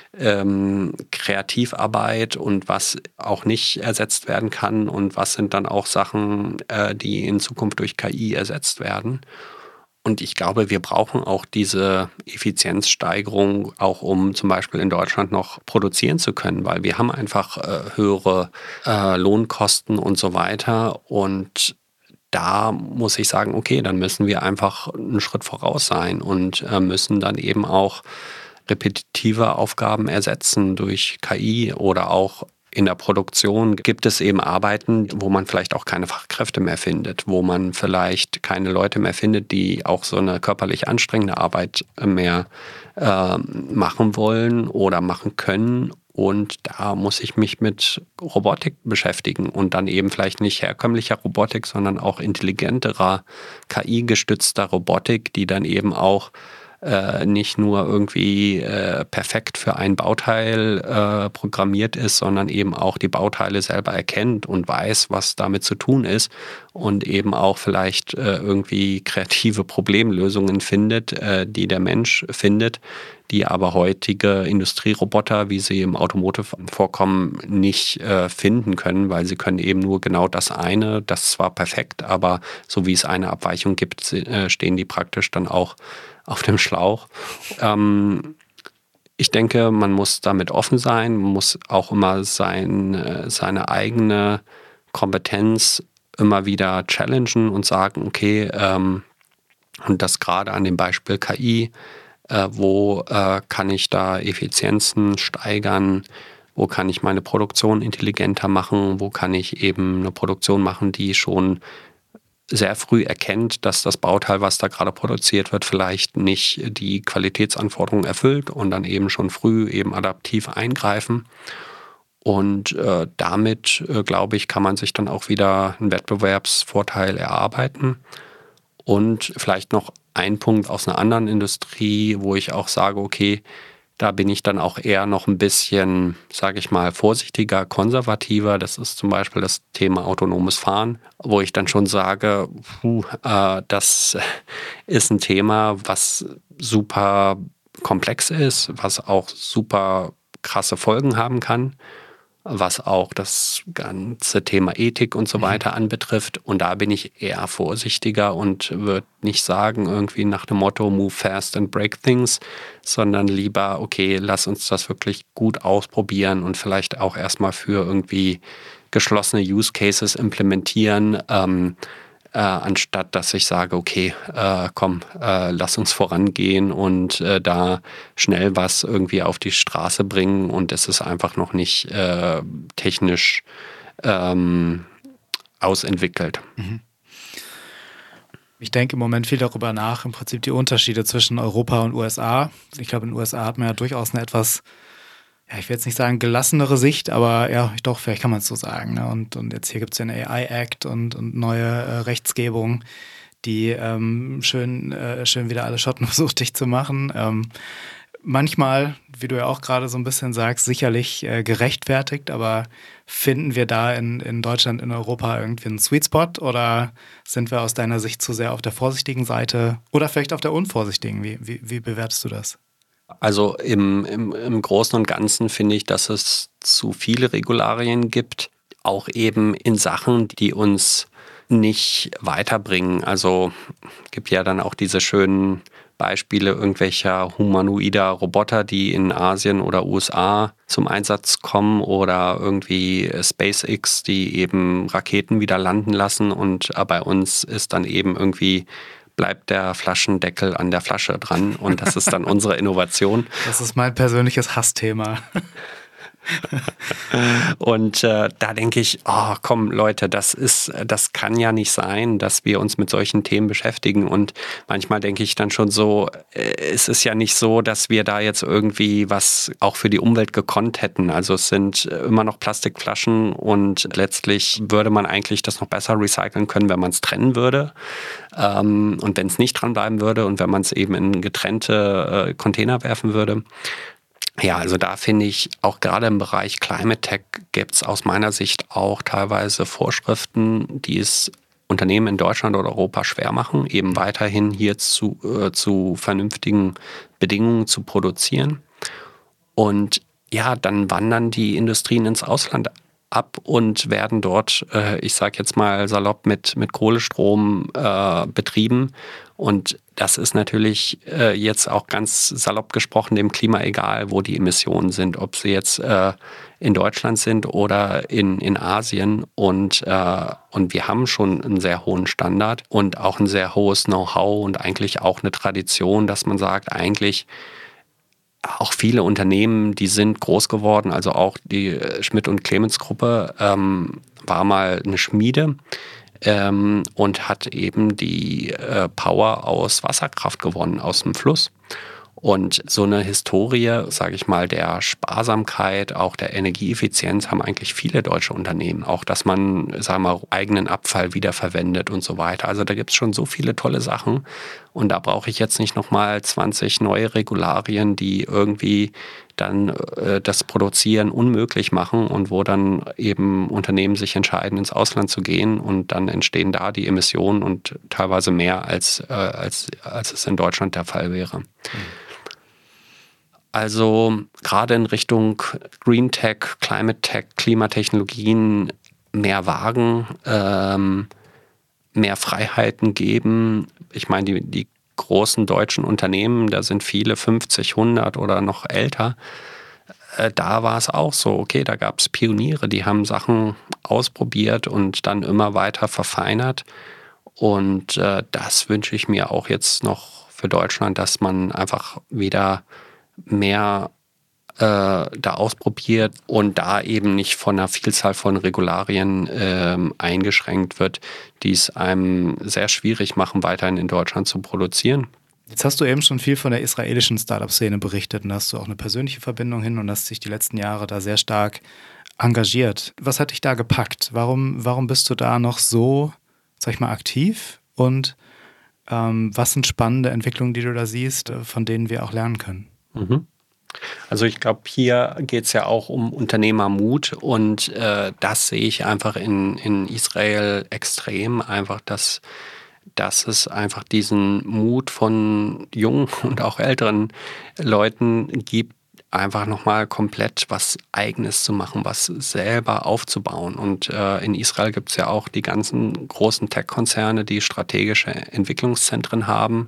ähm, Kreativarbeit und was auch nicht ersetzt werden kann und was sind dann auch Sachen, äh, die in Zukunft durch K I ersetzt werden. Und ich glaube, wir brauchen auch diese Effizienzsteigerung, auch um zum Beispiel in Deutschland noch produzieren zu können, weil wir haben einfach äh, höhere äh, Lohnkosten und so weiter. Und da muss ich sagen, okay, dann müssen wir einfach einen Schritt voraus sein und äh, müssen dann eben auch repetitive Aufgaben ersetzen durch K I oder auch in der Produktion gibt es eben Arbeiten, wo man vielleicht auch keine Fachkräfte mehr findet, wo man vielleicht keine Leute mehr findet, die auch so eine körperlich anstrengende Arbeit mehr äh, machen wollen oder machen können. Und da muss ich mich mit Robotik beschäftigen und dann eben vielleicht nicht herkömmlicher Robotik, sondern auch intelligenterer, K I-gestützter Robotik, die dann eben auch Äh, nicht nur irgendwie äh, perfekt für ein Bauteil äh, programmiert ist, sondern eben auch die Bauteile selber erkennt und weiß, was damit zu tun ist und eben auch vielleicht äh, irgendwie kreative Problemlösungen findet, äh, die der Mensch findet, die aber heutige Industrieroboter, wie sie im Automotive vorkommen, nicht äh, finden können, weil sie können eben nur genau das eine, das zwar perfekt, aber so wie es eine Abweichung gibt, äh, stehen die praktisch dann auch auf dem Schlauch. Ähm, ich denke, man muss damit offen sein, man muss auch immer sein, seine eigene Kompetenz immer wieder challengen und sagen, okay, ähm, und das gerade an dem Beispiel K I, äh, wo äh, kann ich da Effizienzen steigern, wo kann ich meine Produktion intelligenter machen, wo kann ich eben eine Produktion machen, die schon sehr früh erkennt, dass das Bauteil, was da gerade produziert wird, vielleicht nicht die Qualitätsanforderungen erfüllt und dann eben schon früh eben adaptiv eingreifen. Und äh, damit, äh, glaube ich, kann man sich dann auch wieder einen Wettbewerbsvorteil erarbeiten. Und vielleicht noch ein Punkt aus einer anderen Industrie, wo ich auch sage, okay, da bin ich dann auch eher noch ein bisschen, sage ich mal, vorsichtiger, konservativer. Das ist zum Beispiel das Thema autonomes Fahren, wo ich dann schon sage, puh, äh, das ist ein Thema, was super komplex ist, was auch super krasse Folgen haben kann. was auch das ganze Thema Ethik und so Mhm. weiter anbetrifft. Und da bin ich eher vorsichtiger und würde nicht sagen, irgendwie nach dem Motto Move fast and break things, sondern lieber, okay, lass uns das wirklich gut ausprobieren und vielleicht auch erstmal für irgendwie geschlossene Use Cases implementieren, ähm, Äh, anstatt dass ich sage, okay, äh, komm, äh, lass uns vorangehen und äh, da schnell was irgendwie auf die Straße bringen und es ist einfach noch nicht äh, technisch ähm, ausentwickelt. Mhm. Ich denke im Moment viel darüber nach, im Prinzip die Unterschiede zwischen Europa und U S A. Ich glaube, in den U S A hat man ja durchaus eine etwas, ja, ich will jetzt nicht sagen gelassenere Sicht, aber ja, doch, vielleicht kann man es so sagen. Ne? Und, und jetzt hier gibt es den A I-Act und, und neue äh, Rechtsgebung, die ähm, schön, äh, schön wieder alle Schotten versucht, dicht zu machen. Ähm, manchmal, wie du ja auch gerade so ein bisschen sagst, sicherlich äh, gerechtfertigt, aber finden wir da in, in Deutschland, in Europa irgendwie einen Sweet Spot oder sind wir aus deiner Sicht zu sehr auf der vorsichtigen Seite oder vielleicht auf der unvorsichtigen? Wie, wie, wie bewertest du das? Also im, im, im Großen und Ganzen finde ich, dass es zu viele Regularien gibt, auch eben in Sachen, die uns nicht weiterbringen. Also es gibt ja dann auch diese schönen Beispiele irgendwelcher humanoider Roboter, die in Asien oder U S A zum Einsatz kommen oder irgendwie SpaceX, die eben Raketen wieder landen lassen und bei uns ist dann eben irgendwie bleibt der Flaschendeckel an der Flasche dran und das ist dann unsere Innovation. Das ist mein persönliches Hassthema. Und äh, da denke ich, oh komm Leute, das ist, das kann ja nicht sein, dass wir uns mit solchen Themen beschäftigen. Und manchmal denke ich dann schon so, äh, es ist ja nicht so, dass wir da jetzt irgendwie was auch für die Umwelt gekonnt hätten. Also es sind immer noch Plastikflaschen und letztlich würde man eigentlich das noch besser recyceln können, wenn man es trennen würde. Ähm, und wenn es nicht dran bleiben würde und wenn man es eben in getrennte äh, Container werfen würde. Ja, also da finde ich, auch gerade im Bereich Climate Tech gibt es aus meiner Sicht auch teilweise Vorschriften, die es Unternehmen in Deutschland oder Europa schwer machen, eben weiterhin hier zu, äh, zu vernünftigen Bedingungen zu produzieren. Und ja, dann wandern die Industrien ins Ausland ab und werden dort, äh, ich sage jetzt mal salopp, mit, mit Kohlestrom äh, betrieben. Und das ist natürlich äh, jetzt auch ganz salopp gesprochen dem Klima egal, wo die Emissionen sind, ob sie jetzt äh, in Deutschland sind oder in, in Asien. Und, äh, und wir haben schon einen sehr hohen Standard und auch ein sehr hohes Know-how und eigentlich auch eine Tradition, dass man sagt, eigentlich auch viele Unternehmen, die sind groß geworden, also auch die Schmidt- und Clemens-Gruppe ähm, war mal eine Schmiede ähm, und hat eben die äh, Power aus Wasserkraft gewonnen, aus dem Fluss. Und so eine Historie, sage ich mal, der Sparsamkeit, auch der Energieeffizienz haben eigentlich viele deutsche Unternehmen. Auch, dass man, sagen wir mal, eigenen Abfall wiederverwendet und so weiter. Also da gibt es schon so viele tolle Sachen. Und da brauche ich jetzt nicht nochmal zwanzig neue Regularien, die irgendwie dann äh, das Produzieren unmöglich machen und wo dann eben Unternehmen sich entscheiden, ins Ausland zu gehen und dann entstehen da die Emissionen und teilweise mehr, als, äh, als, als es in Deutschland der Fall wäre. Mhm. Also gerade in Richtung Green Tech, Climate Tech, Klimatechnologien mehr wagen, ähm, mehr Freiheiten geben. Ich meine, die, die großen deutschen Unternehmen, da sind viele fünfzig, hundert oder noch älter. Äh, da war es auch so, okay, da gab es Pioniere, die haben Sachen ausprobiert und dann immer weiter verfeinert. Und äh, das wünsche ich mir auch jetzt noch für Deutschland, dass man einfach wieder mehr äh, da ausprobiert und da eben nicht von einer Vielzahl von Regularien äh, eingeschränkt wird, die es einem sehr schwierig machen, weiterhin in Deutschland zu produzieren. Jetzt hast du eben schon viel von der israelischen Startup-Szene berichtet und da hast du auch eine persönliche Verbindung hin und hast dich die letzten Jahre da sehr stark engagiert. Was hat dich da gepackt? Warum, warum bist du da noch so, sag ich mal, aktiv? Und ähm, was sind spannende Entwicklungen, die du da siehst, von denen wir auch lernen können? Mhm. Also ich glaube, hier geht es ja auch um Unternehmermut und äh, das sehe ich einfach in, in Israel extrem, einfach, dass, dass es einfach diesen Mut von jungen und auch älteren Leuten gibt, einfach nochmal komplett was Eigenes zu machen, was selber aufzubauen. Und äh, in Israel gibt es ja auch die ganzen großen Tech-Konzerne, die strategische Entwicklungszentren haben.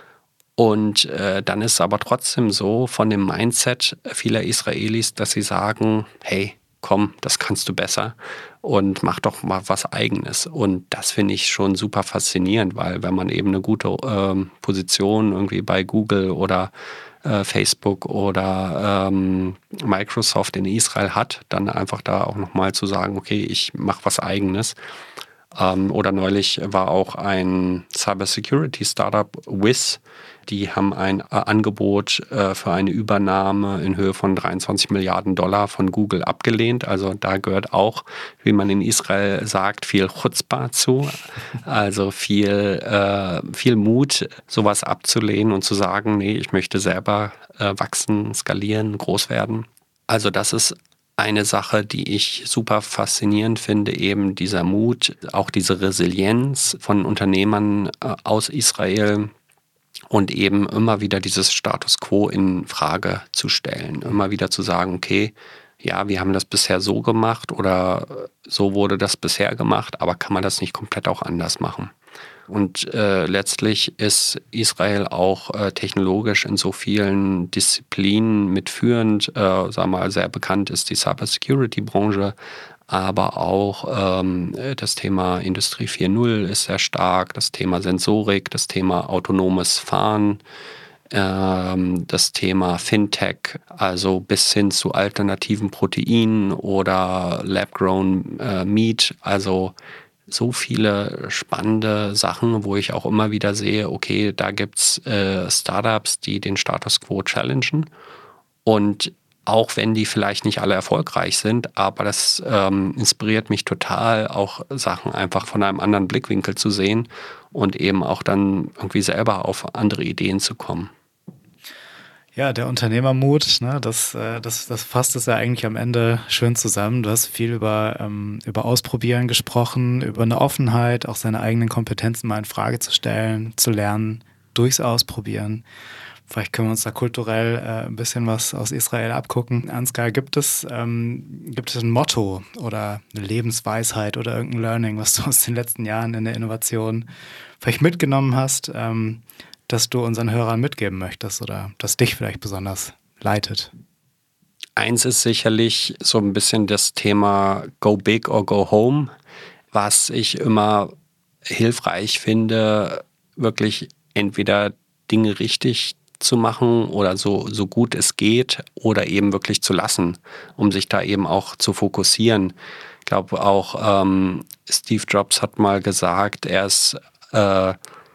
Und äh, dann ist es aber trotzdem so von dem Mindset vieler Israelis, dass sie sagen, hey, komm, das kannst du besser und mach doch mal was Eigenes. Und das finde ich schon super faszinierend, weil wenn man eben eine gute ähm, Position irgendwie bei Google oder äh, Facebook oder ähm, Microsoft in Israel hat, dann einfach da auch nochmal zu sagen, okay, ich mache was Eigenes. Ähm, oder neulich war auch ein Cybersecurity-Startup, Wiz, die haben ein äh, Angebot äh, für eine Übernahme in Höhe von dreiundzwanzig Milliarden Dollar von Google abgelehnt. Also da gehört auch, wie man in Israel sagt, viel Chutzpah zu. Also viel, äh, viel Mut, sowas abzulehnen und zu sagen, nee, ich möchte selber äh, wachsen, skalieren, groß werden. Also das ist eine Sache, die ich super faszinierend finde, eben dieser Mut, auch diese Resilienz von Unternehmern äh, aus Israel und eben immer wieder dieses Status quo in Frage zu stellen. Immer wieder zu sagen, okay, ja, wir haben das bisher so gemacht oder so wurde das bisher gemacht, aber kann man das nicht komplett auch anders machen? Und äh, letztlich ist Israel auch äh, technologisch in so vielen Disziplinen mitführend. Äh, sagen wir mal, sehr bekannt ist die Cybersecurity-Branche, aber auch ähm, das Thema Industrie vier Punkt null ist sehr stark, das Thema Sensorik, das Thema autonomes Fahren, ähm, das Thema Fintech, also bis hin zu alternativen Proteinen oder Lab-Grown äh, Meat, also so viele spannende Sachen, wo ich auch immer wieder sehe, okay, da gibt's äh, Startups, die den Status quo challengen. Und auch wenn die vielleicht nicht alle erfolgreich sind, aber das ähm, inspiriert mich total, auch Sachen einfach von einem anderen Blickwinkel zu sehen und eben auch dann irgendwie selber auf andere Ideen zu kommen. Ja, der Unternehmermut, ne, das, äh, das, das fasst es ja eigentlich am Ende schön zusammen. Du hast viel über, ähm, über Ausprobieren gesprochen, über eine Offenheit, auch seine eigenen Kompetenzen mal in Frage zu stellen, zu lernen, durchs Ausprobieren. Vielleicht können wir uns da kulturell äh, ein bisschen was aus Israel abgucken. Ansgar, gibt es, ähm, gibt es ein Motto oder eine Lebensweisheit oder irgendein Learning, was du aus den letzten Jahren in der Innovation vielleicht mitgenommen hast, ähm, das du unseren Hörern mitgeben möchtest oder das dich vielleicht besonders leitet? Eins ist sicherlich so ein bisschen das Thema Go Big or Go Home, was ich immer hilfreich finde, wirklich entweder Dinge richtig zu machen oder so, so gut es geht oder eben wirklich zu lassen, um sich da eben auch zu fokussieren. Ich glaube auch, ähm, Steve Jobs hat mal gesagt, er ist äh,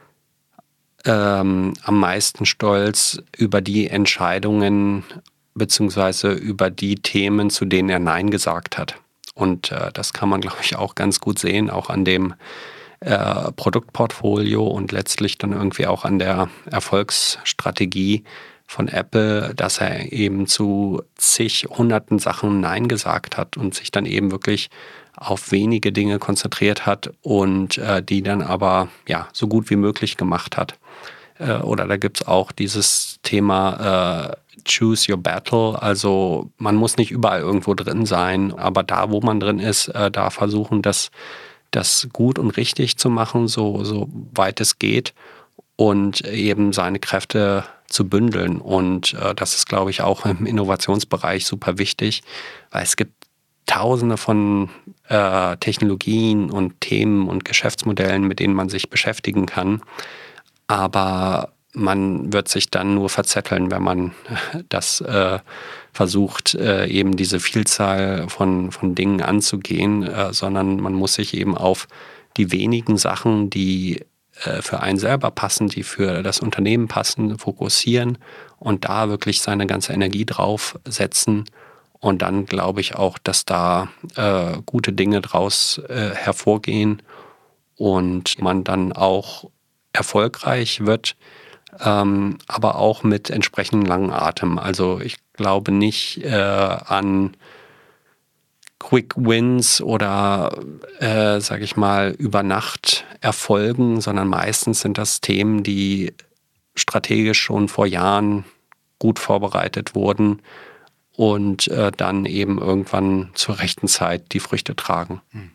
ähm, am meisten stolz über die Entscheidungen beziehungsweise über die Themen, zu denen er Nein gesagt hat. Und äh, das kann man, glaube ich, auch ganz gut sehen, auch an dem äh, Produktportfolio und letztlich dann irgendwie auch an der Erfolgsstrategie von Apple, dass er eben zu zig hunderten Sachen Nein gesagt hat und sich dann eben wirklich auf wenige Dinge konzentriert hat und äh, die dann aber ja so gut wie möglich gemacht hat. Äh, oder da gibt es auch dieses Thema äh, Choose your battle, also man muss nicht überall irgendwo drin sein, aber da, wo man drin ist, äh, da versuchen, das, das gut und richtig zu machen, so, so weit es geht und eben seine Kräfte zu bündeln. Und äh, das ist, glaube ich, auch im Innovationsbereich super wichtig, weil es gibt Tausende von äh, Technologien und Themen und Geschäftsmodellen, mit denen man sich beschäftigen kann. Aber man wird sich dann nur verzetteln, wenn man das äh, versucht, äh, eben diese Vielzahl von, von Dingen anzugehen, äh, sondern man muss sich eben auf die wenigen Sachen, die äh, für einen selber passen, die für das Unternehmen passen, fokussieren und da wirklich seine ganze Energie drauf setzen. Und dann glaube ich auch, dass da äh, gute Dinge draus äh, hervorgehen und man dann auch erfolgreich wird, ähm, aber auch mit entsprechendem langen Atem. Also ich glaube nicht äh, an Quick Wins oder, äh, sage ich mal, über Nacht Erfolgen, sondern meistens sind das Themen, die strategisch schon vor Jahren gut vorbereitet wurden und äh, dann eben irgendwann zur rechten Zeit die Früchte tragen. Hm.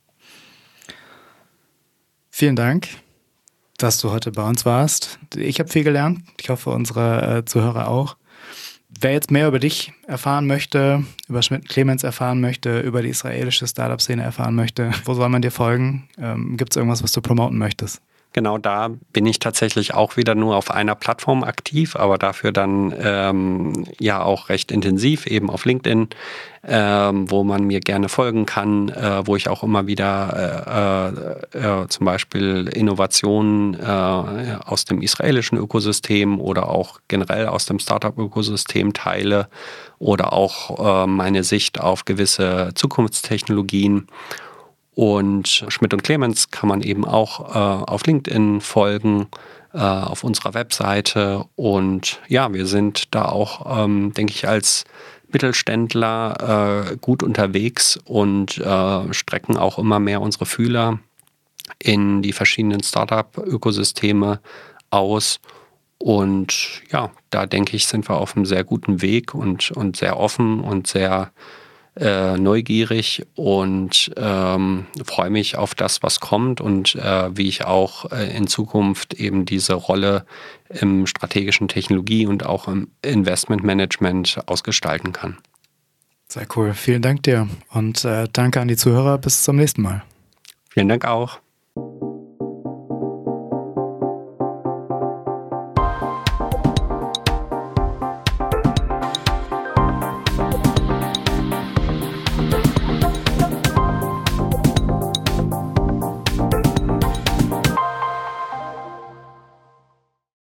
Vielen Dank, dass du heute bei uns warst. Ich habe viel gelernt. Ich hoffe, unsere äh, Zuhörer auch. Wer jetzt mehr über dich erfahren möchte, über Schmidt und Clemens erfahren möchte, über die israelische Startup-Szene erfahren möchte, wo soll man dir folgen? Ähm, gibt es irgendwas, was du promoten möchtest? Genau, da bin ich tatsächlich auch wieder nur auf einer Plattform aktiv, aber dafür dann ähm, ja auch recht intensiv, eben auf LinkedIn, ähm, wo man mir gerne folgen kann, äh, wo ich auch immer wieder äh, äh, zum Beispiel Innovationen äh, aus dem israelischen Ökosystem oder auch generell aus dem Startup-Ökosystem teile oder auch äh, meine Sicht auf gewisse Zukunftstechnologien. Und Schmidt und Clemens kann man eben auch äh, auf LinkedIn folgen, äh, auf unserer Webseite. Und ja, wir sind da auch, ähm, denke ich, als Mittelständler äh, gut unterwegs und äh, strecken auch immer mehr unsere Fühler in die verschiedenen Startup-Ökosysteme aus. Und ja, da denke ich, sind wir auf einem sehr guten Weg und, und sehr offen und sehr Äh, neugierig und ähm, freue mich auf das, was kommt und äh, wie ich auch äh, in Zukunft eben diese Rolle im strategischen Technologie- und auch im Investmentmanagement ausgestalten kann. Sehr cool. Vielen Dank dir und äh, danke an die Zuhörer. Bis zum nächsten Mal. Vielen Dank auch.